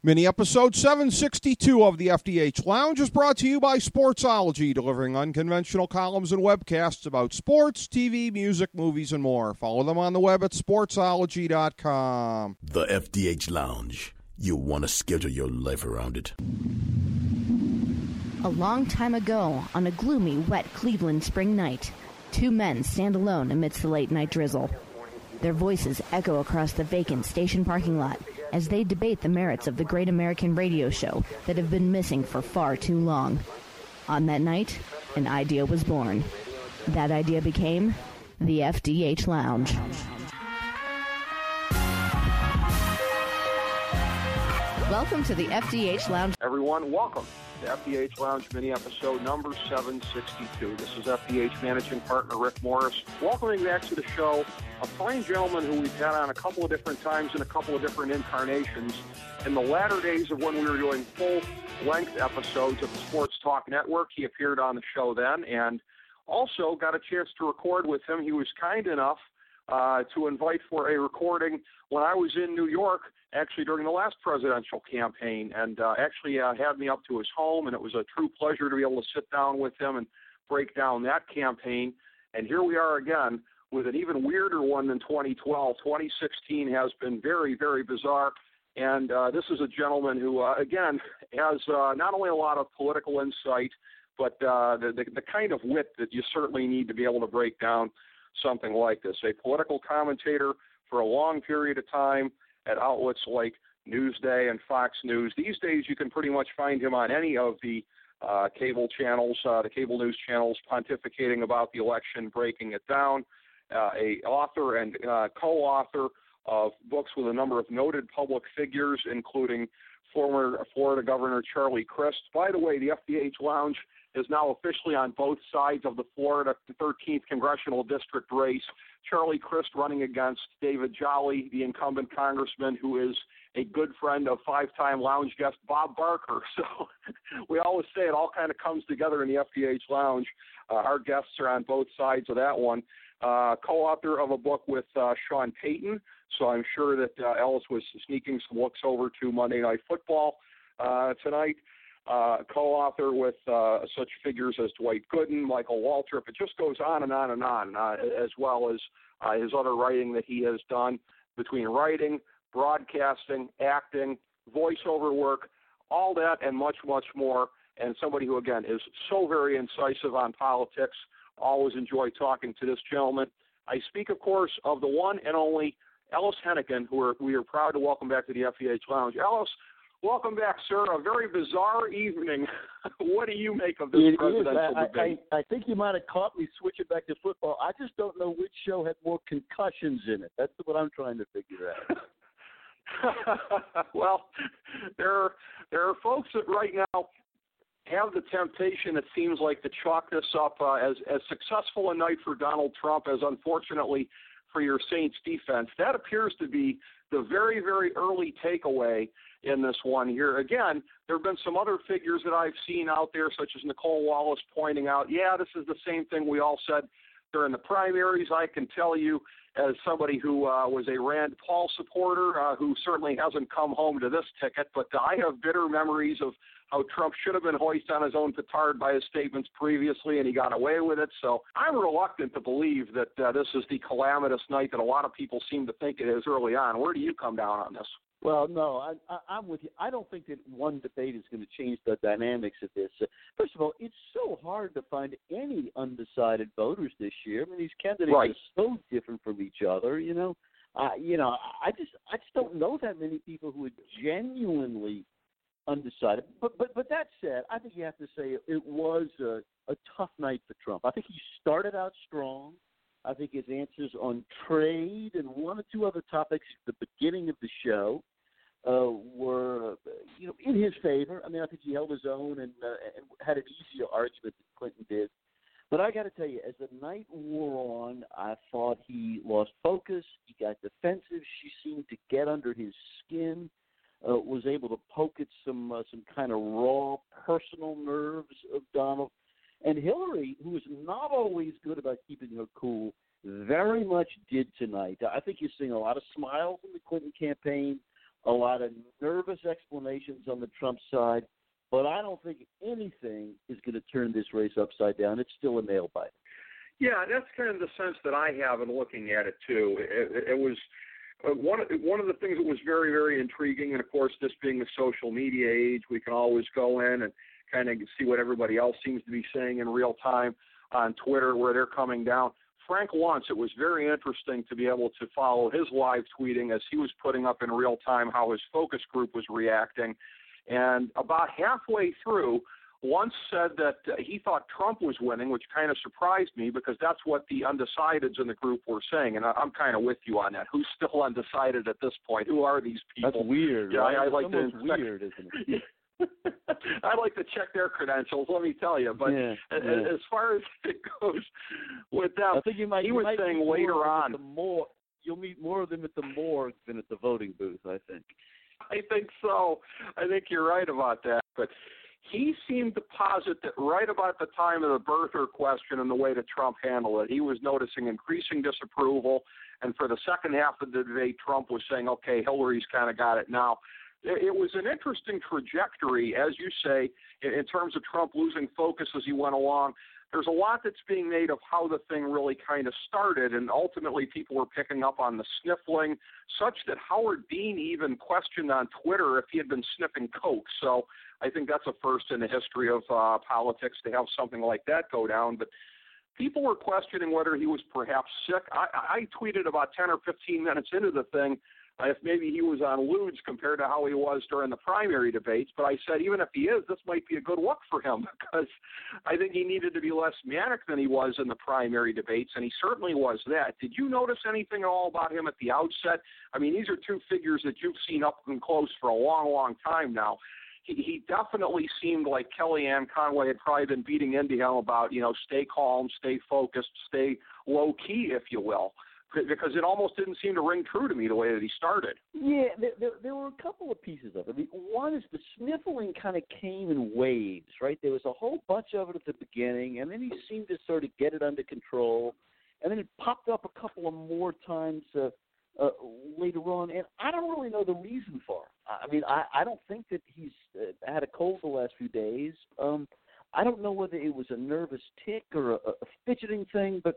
Mini episode 762 of the FDH Lounge is brought to you by Sportsology, delivering unconventional columns and webcasts about sports, TV, music, movies, and more. Follow them on the web at sportsology.com. The FDH Lounge. You want to schedule your life around it. A long time ago, on a gloomy, wet Cleveland spring night, two men stand alone amidst the late-night drizzle. Their voices echo across the vacant station parking lot as they debate the merits of the great American radio show that have been missing for far too long. On that night, an idea was born. That idea became the FDH Lounge. Welcome to the FDH Lounge. Everyone, welcome to FDH Lounge mini episode number 762. This is FDH managing partner Rick Morris. Welcoming back to the show a fine gentleman who we've had on a couple of different times in a couple of different incarnations. In the latter days of when we were doing full-length episodes of the Sports Talk Network, he appeared on the show then, and also got a chance to record with him. He was kind enough to invite for a recording when I was in New York, actually during the last presidential campaign, and actually had me up to his home, and it was a true pleasure to be able to sit down with him and break down that campaign. And here we are again with an even weirder one than 2012. 2016 has been very, very bizarre, and this is a gentleman who, again, has not only a lot of political insight, but the kind of wit that you certainly need to be able to break down something like this. A political commentator for a long period of time at outlets like Newsday and Fox News. These days you can pretty much find him on any of the cable channels, the cable news channels, pontificating about the election, breaking it down. A author and co-author of books with a number of noted public figures, including former Florida Governor Charlie Crist. By the way, the FDH Lounge is now officially on both sides of the Florida 13th Congressional District race. Charlie Crist running against David Jolly, the incumbent congressman, who is a good friend of five-time lounge guest Bob Barker. So we always say it all kind of comes together in the FDH Lounge. Our guests are on both sides of that one. Co-author of a book with Sean Payton, so I'm sure that Ellis was sneaking some looks over to Monday Night Football tonight. Co-author with such figures as Dwight Gooden, Michael Waltrip. It just goes on and on and on, as well as his other writing that he has done between writing, broadcasting, acting, voiceover work, all that and much, much more. And somebody who, again, is so very incisive on politics. Always enjoy talking to this gentleman. I speak, of course, of the one and only Ellis Henican, who we are proud to welcome back to the FDH Lounge. Ellis, welcome back, sir. A very bizarre evening. What do you make of this presidential debate? I think you might have caught me switching back to football. I just don't know which show had more concussions in it. That's what I'm trying to figure out. Well, there are folks that right now have the temptation, it seems like, to chalk this up as successful a night for Donald Trump as, unfortunately, for your Saints defense. That appears to be the very, very early takeaway in this one here. Again, there have been some other figures that I've seen out there, such as Nicole Wallace, pointing out, yeah, this is the same thing we all said during the primaries. I can tell you, as somebody who was a Rand Paul supporter, who certainly hasn't come home to this ticket, but I have bitter memories of how Trump should have been hoisted on his own petard by his statements previously, and he got away with it. So I'm reluctant to believe that this is the calamitous night that a lot of people seem to think it is early on. Where do you come down on this? Well, no, I'm with you. I don't think that one debate is going to change the dynamics of this. First of all, it's so hard to find any undecided voters this year. I mean, these candidates are so different from each other. I just don't know that many people who are genuinely undecided. But that said, I think you have to say it was a tough night for Trump. I think he started out strong. I think his answers on trade and one or two other topics at the beginning of the show were, in his favor. I mean, I think he held his own and had an easier argument than Clinton did. But I got to tell you, as the night wore on, I thought he lost focus. He got defensive. She seemed to get under his skin. Was able to poke at some kind of raw personal nerves of Donald. And Hillary, who is not always good about keeping her cool, very much did tonight. I think you're seeing a lot of smiles in the Clinton campaign, a lot of nervous explanations on the Trump side, but I don't think anything is going to turn this race upside down. It's still a nail biter. Yeah, that's kind of the sense that I have in looking at it, too. It was one of the things that was very, very intriguing, and, of course, this being the social media age, we can always go in and kind of see what everybody else seems to be saying in real time on Twitter, where they're coming down. Frank Luntz, it was very interesting to be able to follow his live tweeting as he was putting up in real time how his focus group was reacting. And about halfway through, Luntz said that he thought Trump was winning, which kind of surprised me because that's what the undecideds in the group were saying. And I'm kind of with you on that. Who's still undecided at this point? Who are these people? That's weird. Yeah, right? I like to weird, isn't it? I'd like to check their credentials, let me tell you. But as far as it goes with them, I think he was saying later on. You'll meet more of them at the morgue than at the voting booth, I think. I think so. I think you're right about that. But he seemed to posit that right about the time of the birther question and the way that Trump handled it, he was noticing increasing disapproval. And for the second half of the debate, Trump was saying, okay, Hillary's kind of got it now. It was an interesting trajectory, as you say, in terms of Trump losing focus as he went along. There's a lot that's being made of how the thing really kind of started, and ultimately people were picking up on the sniffling, such that Howard Dean even questioned on Twitter if he had been sniffing coke. So I think that's a first in the history of politics to have something like that go down. But people were questioning whether he was perhaps sick. I tweeted about 10 or 15 minutes into the thing if maybe he was on lewds compared to how he was during the primary debates. But I said, even if he is, this might be a good look for him because I think he needed to be less manic than he was in the primary debates, and he certainly was that. Did you notice anything at all about him at the outset? I mean, these are two figures that you've seen up and close for a long, long time now. He definitely seemed like Kellyanne Conway had probably been beating into him about, stay calm, stay focused, stay low-key, if you will. Because it almost didn't seem to ring true to me the way that he started. Yeah, there were a couple of pieces of it. I mean, one is the sniffling kind of came in waves, right? There was a whole bunch of it at the beginning, and then he seemed to sort of get it under control, and then it popped up a couple of more times later on, and I don't really know the reason for it. I mean, I don't think that he's had a cold the last few days. I don't know whether it was a nervous tick or a fidgeting thing, but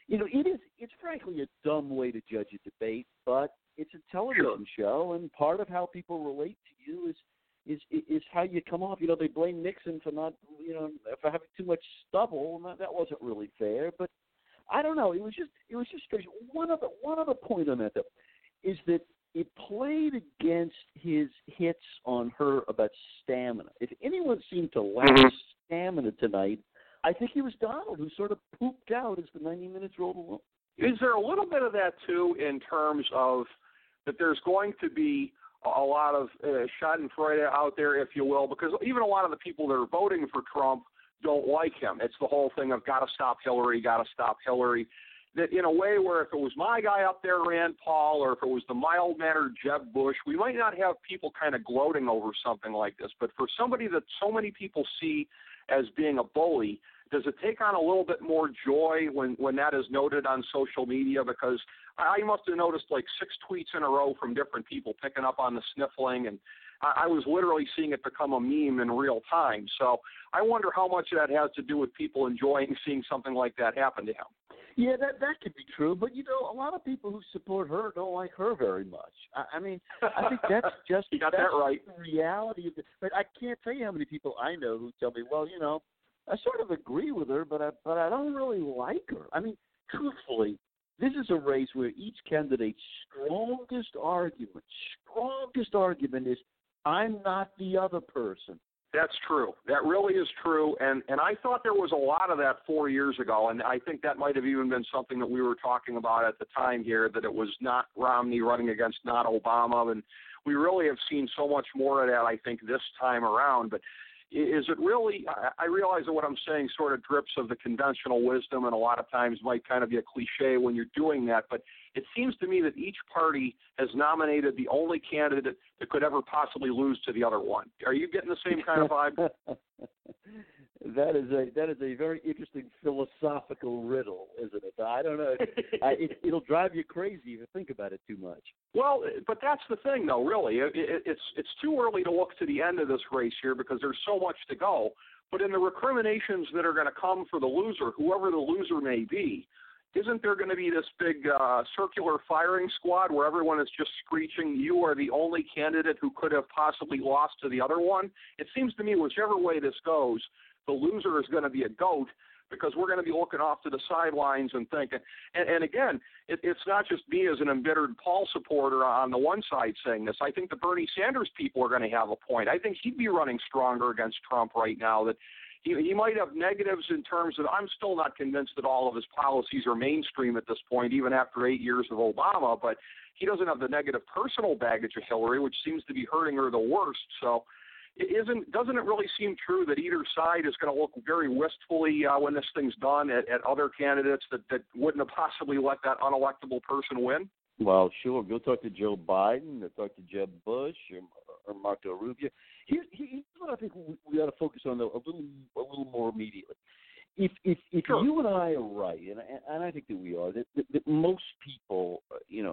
it's frankly a dumb way to judge a debate, but it's a television show, and part of how people relate to you is how you come off. They blame Nixon for not, for having too much stubble, and that wasn't really fair. But I don't know. It was just strange. One other point on that though is that it played against his hits on her about stamina. If anyone seemed to lack stamina tonight, I think it was Donald who sort of pooped out as the 90 minutes rolled along. Is there a little bit of that, too, in terms of that there's going to be a lot of schadenfreude out there, if you will, because even a lot of the people that are voting for Trump don't like him. It's the whole thing of got to stop Hillary, got to stop Hillary. That in a way where if it was my guy up there, Rand Paul, or if it was the mild-mannered Jeb Bush, we might not have people kind of gloating over something like this. But for somebody that so many people see as being a bully, does it take on a little bit more joy when that is noted on social media? Because I must have noticed like 6 tweets in a row from different people picking up on the sniffling, and I was literally seeing it become a meme in real time. So I wonder how much of that has to do with people enjoying seeing something like that happen to him. Yeah, that could be true, but a lot of people who support her don't like her very much. I mean, I think that's just you got that right. The reality of it. But I can't tell you how many people I know who tell me, well, I sort of agree with her, but I don't really like her. I mean, truthfully, this is a race where each candidate's strongest argument is, I'm not the other person. That's true. That really is true. And I thought there was a lot of that 4 years ago, and I think that might have even been something that we were talking about at the time here, that it was not Romney running against not Obama. And we really have seen so much more of that, I think, this time around. But is it really – I realize that what I'm saying sort of drips of the conventional wisdom and a lot of times might kind of be a cliche when you're doing that, but it seems to me that each party has nominated the only candidate that could ever possibly lose to the other one. Are you getting the same kind of vibe? That is a very interesting philosophical riddle, isn't it? I don't know. It'll drive you crazy if you think about it too much. Well, but that's the thing, though. Really, it's too early to look to the end of this race here because there's so much to go. But in the recriminations that are going to come for the loser, whoever the loser may be, isn't there going to be this big circular firing squad where everyone is just screeching, "You are the only candidate who could have possibly lost to the other one"? It seems to me, whichever way this goes, the loser is going to be a goat because we're going to be looking off to the sidelines and thinking. And again, it's not just me as an embittered Paul supporter on the one side saying this. I think the Bernie Sanders people are going to have a point. I think he'd be running stronger against Trump right now. That he might have negatives in terms of, I'm still not convinced that all of his policies are mainstream at this point, even after 8 years of Obama, but he doesn't have the negative personal baggage of Hillary, which seems to be hurting her the worst. So doesn't it really seem true that either side is going to look very wistfully when this thing's done at other candidates that wouldn't have possibly let that unelectable person win? Well, sure. Go talk to Joe Biden, or talk to Jeb Bush, or Marco Rubio. Here's what I think we ought to focus on, though, a little more immediately. If Sure. You and I are right, and I think that we are, that most people,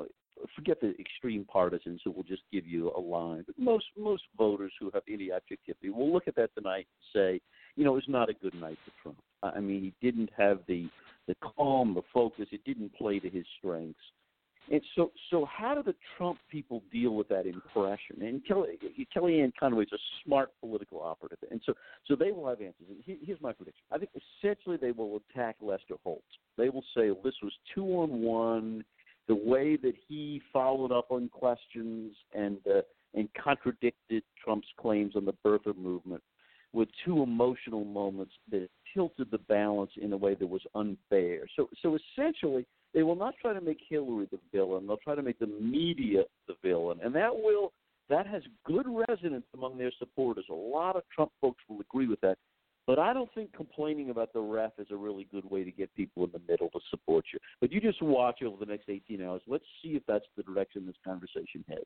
forget the extreme partisans who will just give you a line, but most voters who have any objectivity will look at that tonight and say, it's not a good night for Trump. I mean, he didn't have the calm, the focus. It didn't play to his strengths. And so how do the Trump people deal with that impression? And Kellyanne Conway is a smart political operative, and so they will have answers. Here's my prediction. I think essentially they will attack Lester Holt. They will say this was 2-on-1. The way that he followed up on questions and contradicted Trump's claims on the birther movement were two emotional moments that tilted the balance in a way that was unfair. So essentially, they will not try to make Hillary the villain. They'll try to make the media the villain, and that has good resonance among their supporters. A lot of Trump folks will agree with that. But I don't think complaining about the ref is a really good way to get people in the middle to support you. But you just watch over the next 18 hours. Let's see if that's the direction this conversation heads.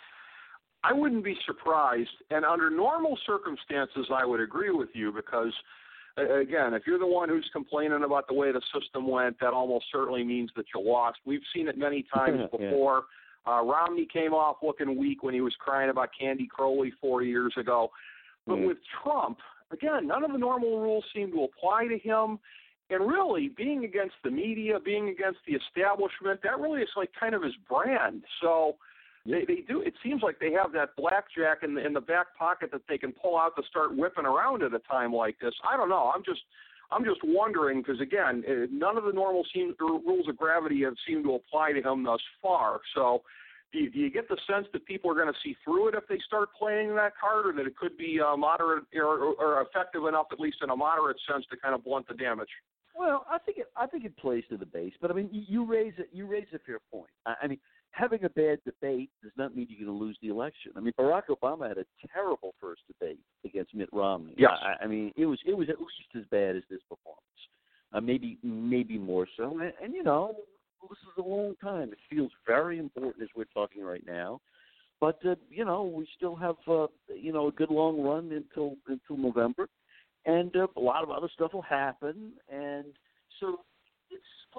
I wouldn't be surprised, and under normal circumstances, I would agree with you because, again, if you're the one who's complaining about the way the system went, that almost certainly means that you lost. We've seen it many times before. Romney came off looking weak when he was crying about Candy Crowley 4 years ago. But with Trump, again, none of the normal rules seem to apply to him. And really, being against the media, being against the establishment, that really is like kind of his brand. So they do. It seems like they have that blackjack in the back pocket that they can pull out to start whipping around at a time like this. I don't know. I'm just wondering because, again, none of the normal rules of gravity have seemed to apply to him thus far. So do you get the sense that people are going to see through it if they start playing that card, or that it could be moderate or effective enough, at least in a moderate sense, to kind of blunt the damage? Well, I think it plays to the base, but I mean, you raise a fair point. I mean, having a bad debate does not mean you're going to lose the election. I mean, Barack Obama had a terrible first debate against Mitt Romney. Yes. I mean, it was at least as bad as this performance, maybe more so. And this is a long time. It feels very important as we're talking right now, but we still have a good long run until November. And a lot of other stuff will happen, and so it's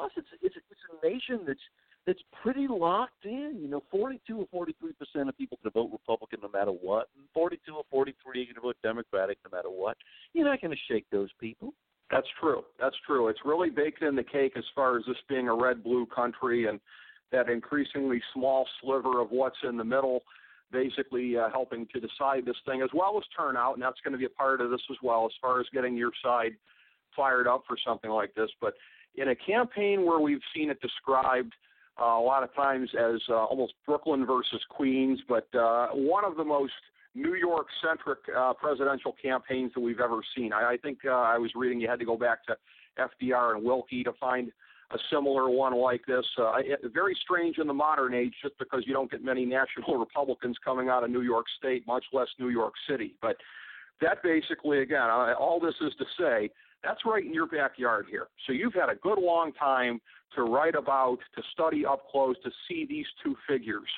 a nation that's pretty locked in. 42 or 43% of people can vote Republican no matter what, and 42 or 43 are going to vote Democratic no matter what. You're not going to shake those people. That's true. It's really baked in the cake as far as this being a red-blue country, and that increasingly small sliver of what's in the middle basically helping to decide this thing, as well as turnout, and that's going to be a part of this as well, as far as getting your side fired up for something like this. But in a campaign where we've seen it described a lot of times as almost Brooklyn versus Queens, but one of the most New York-centric presidential campaigns that we've ever seen. I think I was reading you had to go back to FDR and Wilkie to find a similar one like this. Very strange in the modern age, just because you don't get many national Republicans coming out of New York State, much less New York City. But that basically, again, all this is to say, that's right in your backyard here. So you've had a good long time to write about, to study up close, to see these two figures.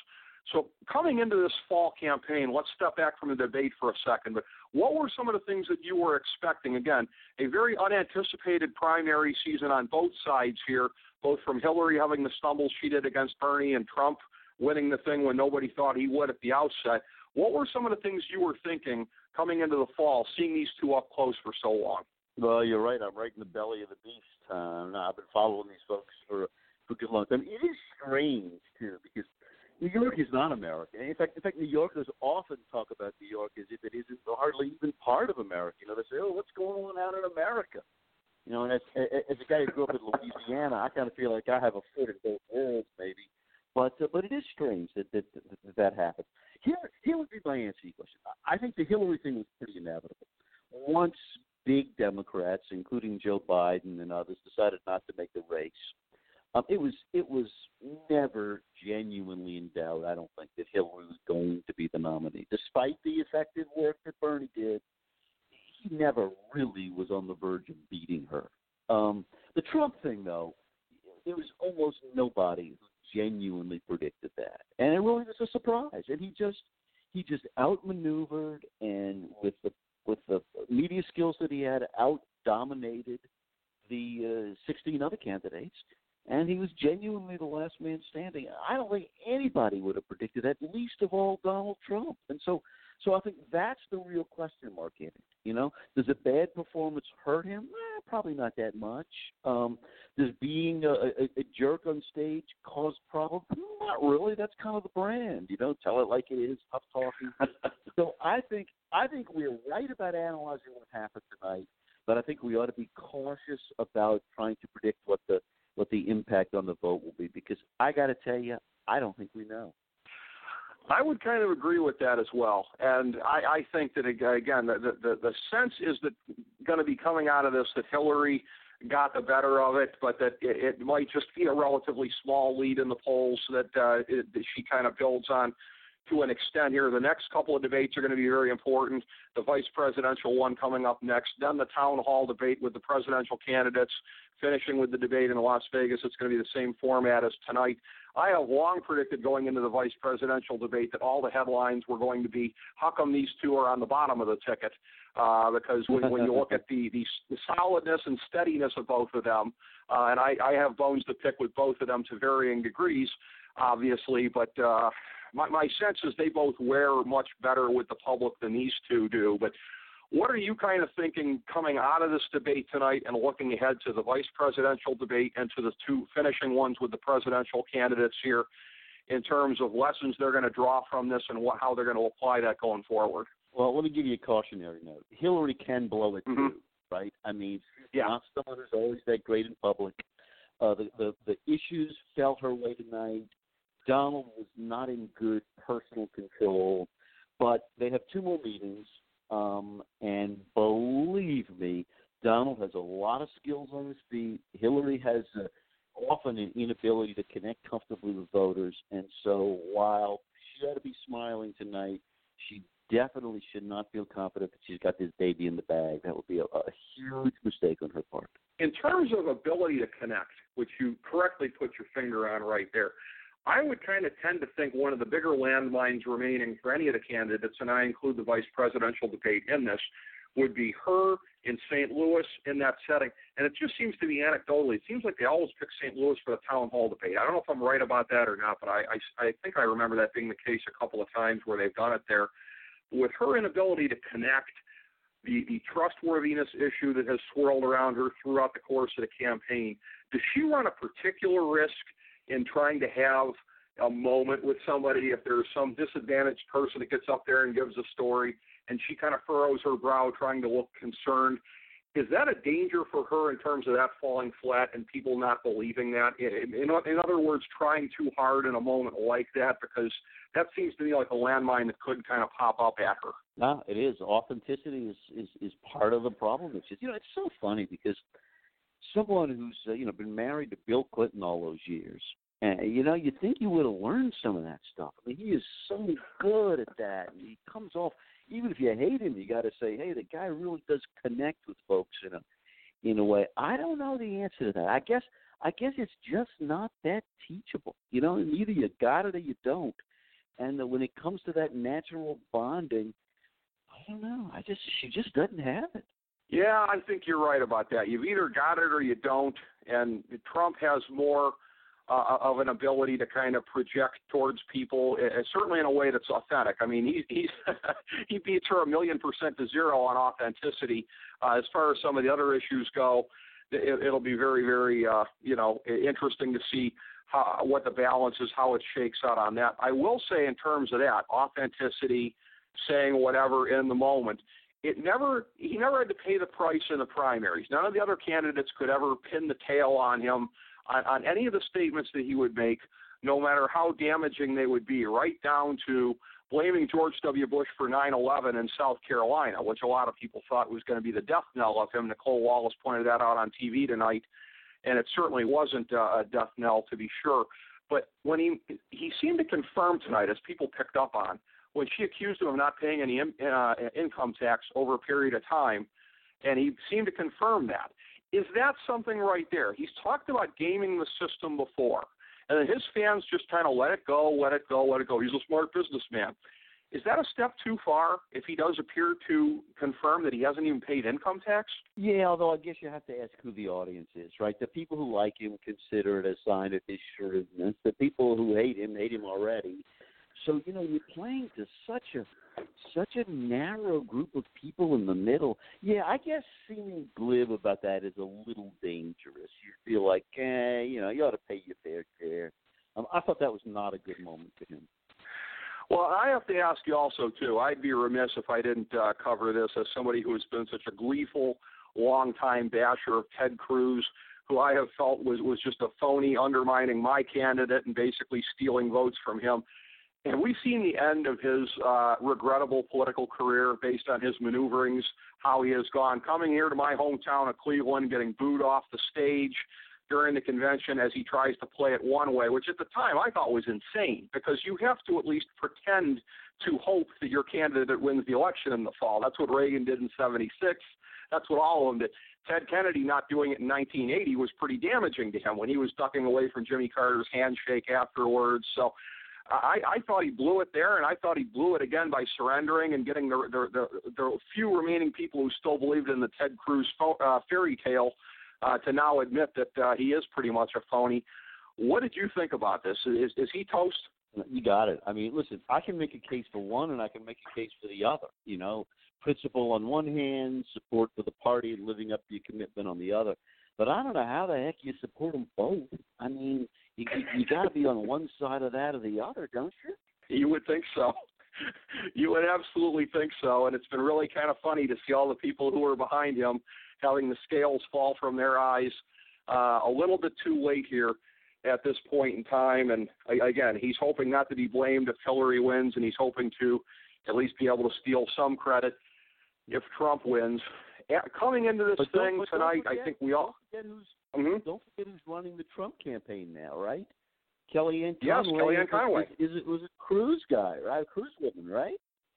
So coming into this fall campaign, let's step back from the debate for a second, but what were some of the things that you were expecting? Again, a very unanticipated primary season on both sides here, both from Hillary having the stumbles she did against Bernie and Trump winning the thing when nobody thought he would at the outset. What were some of the things you were thinking coming into the fall, seeing these two up close for so long? Well, you're right. I'm right in the belly of the beast. I've been following these folks for a good long time. It is strange, too, because New York is not America. In fact, New Yorkers often talk about New York as if it isn't hardly even part of America. You know, they say, "Oh, what's going on out in America?" You know, and as a guy who grew up in Louisiana, I kind of feel like I have a foot in both worlds, maybe. But it is strange that happens. Here would be my answer to your question. I think the Hillary thing was pretty inevitable. Once big Democrats, including Joe Biden and others, decided not to make the race, it was never genuinely in doubt, I don't think, that Hillary was going to be the nominee. Despite the effective work that Bernie did, he never really was on the verge of beating her. The Trump thing, though, there was almost nobody who genuinely predicted that. And it really was a surprise. And he just outmaneuvered, and with the media skills that he had, out-dominated the 16 other candidates. And he was genuinely the last man standing. I don't think anybody would have predicted that, least of all Donald Trump. And so I think that's the real question mark in it. You know, does a bad performance hurt him? Probably not that much. Does being a jerk on stage cause problems? Not really. That's kind of the brand. You know, tell it like it is, tough talking. So I think we're right about analyzing what happened tonight, but I think we ought to be cautious about trying to predict what the impact on the vote will be, because I got to tell you, I don't think we know. I would kind of agree with that as well, and I think that, again, the sense is that going to be coming out of this that Hillary got the better of it, but that it might just be a relatively small lead in the polls that she kind of builds on to an extent here. The next couple of debates are going to be very important. The vice presidential one coming up next, then the town hall debate with the presidential candidates, finishing with the debate in Las Vegas. It's going to be the same format as tonight. I have long predicted going into the vice presidential debate that all the headlines were going to be, how come these two are on the bottom of the ticket? Because when you look at the solidness and steadiness of both of them, and I have bones to pick with both of them to varying degrees, obviously, but my sense is they both wear much better with the public than these two do. But what are you kind of thinking coming out of this debate tonight and looking ahead to the vice presidential debate and to the two finishing ones with the presidential candidates here in terms of lessons they're going to draw from this and how they're going to apply that going forward? Well, let me give you a cautionary note. Hillary can blow it too, right? I mean, she's not someone who's always that great in public. The issues fell her way tonight. Donald was not in good personal control, but they have two more meetings. And believe me, Donald has a lot of skills on his feet. Hillary has often an inability to connect comfortably with voters. And so while she ought to be smiling tonight, she definitely should not feel confident that she's got this baby in the bag. That would be a huge mistake on her part. In terms of ability to connect, which you correctly put your finger on right there, I would kind of tend to think one of the bigger landmines remaining for any of the candidates, and I include the vice presidential debate in this, would be her in St. Louis in that setting. And it just seems to be anecdotally, it seems like they always pick St. Louis for the town hall debate. I don't know if I'm right about that or not, but I think I remember that being the case a couple of times where they've done it there. With her inability to connect, the trustworthiness issue that has swirled around her throughout the course of the campaign, does she run a particular risk in trying to have a moment with somebody if there's some disadvantaged person that gets up there and gives a story and she kind of furrows her brow trying to look concerned? Is that a danger for her in terms of that falling flat and people not believing that? In other words, trying too hard in a moment like that, because that seems to me like a landmine that could kind of pop up at her. No, it is. Authenticity is part of the problem. It's just, it's so funny because someone who's been married to Bill Clinton all those years, and you think you would have learned some of that stuff. I mean, he is so good at that, and he comes off. Even if you hate him, you got to say, hey, the guy really does connect with folks in a way. I don't know the answer to that. I guess it's just not that teachable. And either you got it or you don't. And when it comes to that natural bonding, I don't know. She just doesn't have it. Yeah, I think you're right about that. You've either got it or you don't, and Trump has more of an ability to kind of project towards people, certainly in a way that's authentic. I mean, he beats her 1,000,000% to zero on authenticity. As far as some of the other issues go, it'll be very, very, interesting to see what the balance is, how it shakes out on that. I will say in terms of that, authenticity, saying whatever in the moment, he never had to pay the price in the primaries. None of the other candidates could ever pin the tail on him on any of the statements that he would make, no matter how damaging they would be, right down to blaming George W. Bush for 9/11 in South Carolina, which a lot of people thought was going to be the death knell of him. Nicole Wallace pointed that out on TV tonight, and it certainly wasn't a death knell, to be sure. But when he seemed to confirm tonight, as people picked up on, when she accused him of not paying any income tax over a period of time, and he seemed to confirm that. Is that something right there? He's talked about gaming the system before, and then his fans just kind of let it go. He's a smart businessman. Is that a step too far if he does appear to confirm that he hasn't even paid income tax? Yeah, although I guess you have to ask who the audience is, right? The people who like him consider it a sign of his shrewdness. The people who hate him already. So, you're playing to such a narrow group of people in the middle. Yeah, I guess seeming glib about that is a little dangerous. You feel like, you ought to pay your fair share. I thought that was not a good moment for him. Well, I have to ask you also, too, I'd be remiss if I didn't cover this as somebody who has been such a gleeful, long-time basher of Ted Cruz, who I have felt was just a phony, undermining my candidate and basically stealing votes from him. And we've seen the end of his regrettable political career based on his maneuverings, how he has gone, coming here to my hometown of Cleveland, getting booed off the stage during the convention as he tries to play it one way, which at the time I thought was insane, because you have to at least pretend to hope that your candidate wins the election in the fall. That's what Reagan did in 1976. That's what all of them did. Ted Kennedy not doing it in 1980 was pretty damaging to him when he was ducking away from Jimmy Carter's handshake afterwards. So I thought he blew it there, and I thought he blew it again by surrendering and getting the few remaining people who still believed in the Ted Cruz fairy tale to now admit that he is pretty much a phony. What did you think about this? Is he toast? You got it. I mean, listen, I can make a case for one and I can make a case for the other. Principle on one hand, support for the party, living up to your commitment on the other. But I don't know how the heck you support them both. I mean, you got to be on one side of that or the other, don't you? You would think so. You would absolutely think so. And it's been really kind of funny to see all the people who are behind him having the scales fall from their eyes a little bit too late here at this point in time. And again, he's hoping not to be blamed if Hillary wins, and he's hoping to at least be able to steal some credit if Trump wins. Coming into this thing tonight, I think we all... Don't forget who's running the Trump campaign now, right? Kellyanne Conway. Yes, Kellyanne Conway. Was a Cruz guy, right? A Cruz woman, right?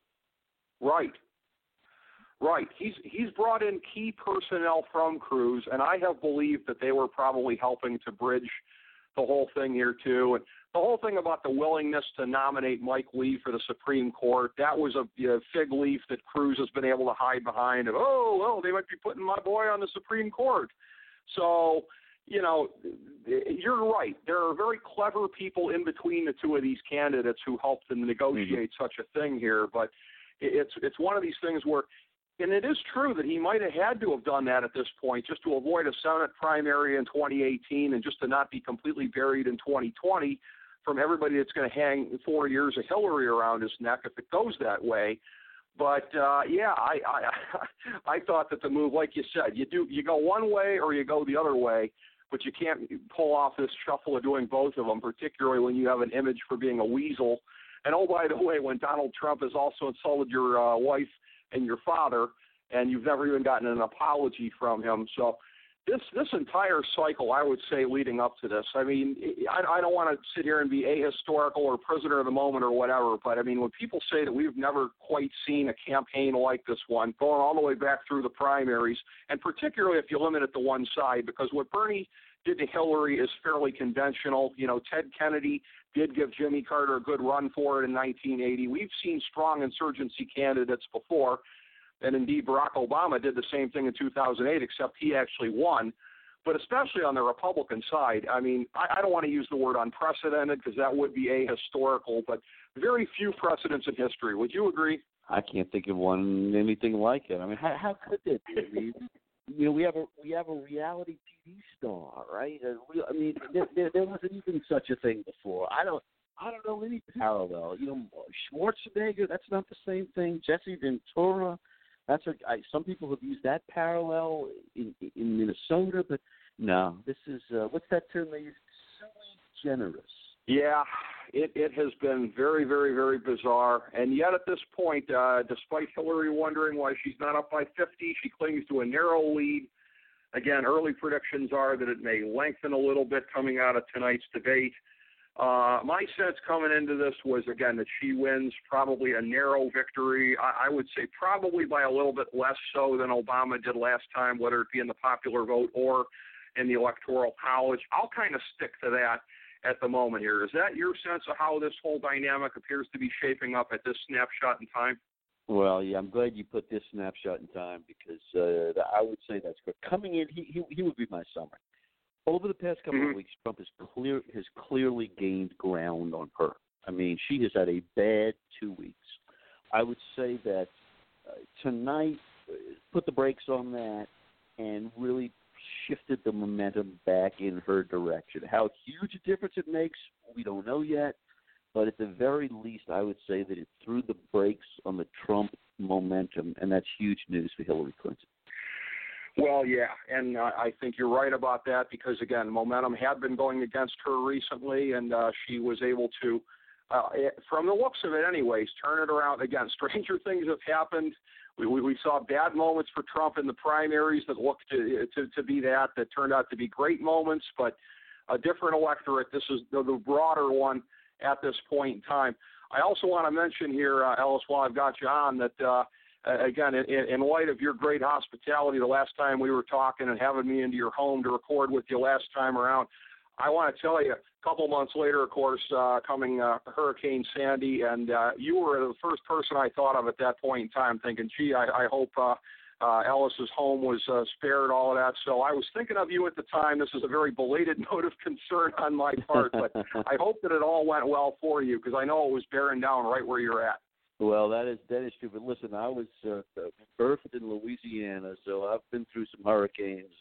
Right. He's brought in key personnel from Cruz, and I have believed that they were probably helping to bridge the whole thing here, too. And the whole thing about the willingness to nominate Mike Lee for the Supreme Court, that was a fig leaf that Cruz has been able to hide behind. Of, they might be putting my boy on the Supreme Court. So, you're right. There are very clever people in between the two of these candidates who helped them negotiate such a thing here. But it's one of these things where, and it is true that he might have had to have done that at this point just to avoid a Senate primary in 2018 and just to not be completely buried in 2020 from everybody that's going to hang 4 years of Hillary around his neck if it goes that way. But I thought that the move, like you said, you go one way or you go the other way, but you can't pull off this shuffle of doing both of them, particularly when you have an image for being a weasel. And oh, by the way, when Donald Trump has also insulted your wife and your father, and you've never even gotten an apology from him. So this entire cycle, I would say, leading up to this, I mean, I don't want to sit here and be ahistorical or prisoner of the moment or whatever, but, I mean, when people say that we've never quite seen a campaign like this one, going all the way back through the primaries, and particularly if you limit it to one side, because what Bernie did to Hillary is fairly conventional. You know, Ted Kennedy did give Jimmy Carter a good run for it in 1980. We've seen strong insurgency candidates before, and indeed Barack Obama did the same thing in 2008, except he actually won. But especially on the Republican side, I mean, I don't want to use the word unprecedented because that would be ahistorical, but very few precedents in history. Would you agree? I can't think of anything like it. I mean, how could that be? I mean, you know, we have a reality TV star, right? I mean, there wasn't even such a thing before. I don't know any parallel. You know, Schwarzenegger, that's not the same thing. Jesse Ventura. Some people have used that parallel in Minnesota, but no, this is what's that term they use? Sui generis. Yeah, it has been very, very, very bizarre, and yet at this point, despite Hillary wondering why she's not up by 50, she clings to a narrow lead. Again, early predictions are that it may lengthen a little bit coming out of tonight's debate. My sense coming into this was, again, that she wins probably a narrow victory. I would say probably by a little bit less so than Obama did last time, whether it be in the popular vote or in the Electoral College. I'll kind of stick to that at the moment here. Is that your sense of how this whole dynamic appears to be shaping up at this snapshot in time? Well, yeah, I'm glad you put this snapshot in time because I would say that's good. Coming in, he would be my summary. Over the past couple of weeks, Trump has clearly gained ground on her. I mean, she has had a bad 2 weeks. I would say that tonight put the brakes on that and really shifted the momentum back in her direction. How huge a difference it makes, we don't know yet. But at the very least, I would say that it threw the brakes on the Trump momentum, and that's huge news for Hillary Clinton. Well, yeah, and I think you're right about that because, again, momentum had been going against her recently, and she was able to, from the looks of it anyways, turn it around. Again, stranger things have happened. We saw bad moments for Trump in the primaries that looked to be that turned out to be great moments, but a different electorate. This is the broader one at this point in time. I also want to mention here, Ellis, while I've got you on, that again, in light of your great hospitality the last time we were talking and having me into your home to record with you last time around, I want to tell you, a couple months later, of course, coming Hurricane Sandy, and you were the first person I thought of at that point in time, thinking, gee, I hope Ellis's home was spared all of that. So I was thinking of you at the time. This is a very belated note of concern on my part, but I hope that it all went well for you because I know it was bearing down right where you're at. Well, that is true. But listen, I was birthed in Louisiana, so I've been through some hurricanes,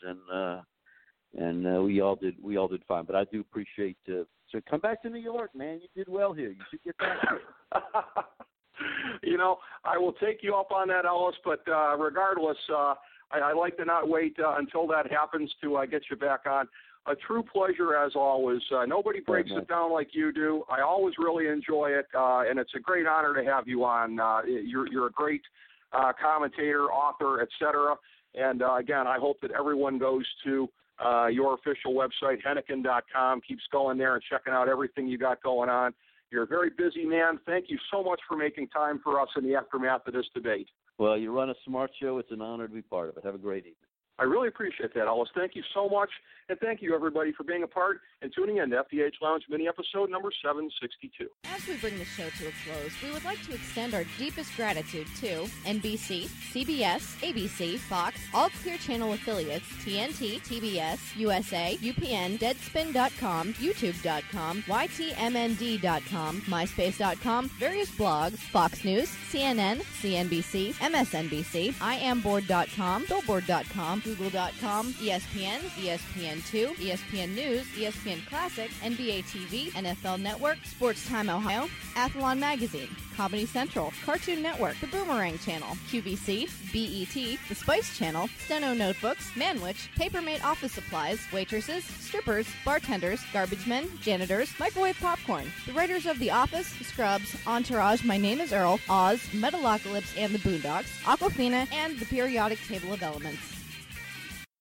and we all did fine. But I do appreciate. So come back to New York, man. You did well here. You should get back here. You know, I will take you up on that, Ellis. But regardless, I like to not wait until that happens to get you back on. A true pleasure as always. Nobody breaks it down like you do. I always really enjoy it, and it's a great honor to have you on. You're a great commentator, author, etc. And again, I hope that everyone goes to your official website, Heniken.com, keeps going there and checking out everything you got going on. You're a very busy man. Thank you so much for making time for us in the aftermath of this debate. Well, you run a smart show. It's an honor to be part of it. Have a great evening. I really appreciate that, Ellis. Thank you so much, and thank you, everybody, for being a part and tuning in to FDH Lounge Mini Episode number 762. As we bring the show to a close, we would like to extend our deepest gratitude to NBC, CBS, ABC, Fox, all Clear Channel affiliates, TNT, TBS, USA, UPN, Deadspin.com, YouTube.com, YTMND.com, MySpace.com, various blogs, Fox News, CNN, CNBC, MSNBC, IamBoard.com, Billboard.com, Google.com, ESPN, ESPN2, ESPN News, ESPN Classic, NBA TV, NFL Network, Sports Time Ohio, Athlon Magazine, Comedy Central, Cartoon Network, The Boomerang Channel, QVC, BET, The Spice Channel, Steno Notebooks, Manwich, Papermate Office Supplies, waitresses, strippers, bartenders, garbage men, janitors, microwave popcorn, the writers of The Office, Scrubs, Entourage, My Name is Earl, Oz, Metalocalypse and the Boondocks, Aquafina, and The Periodic Table of Elements.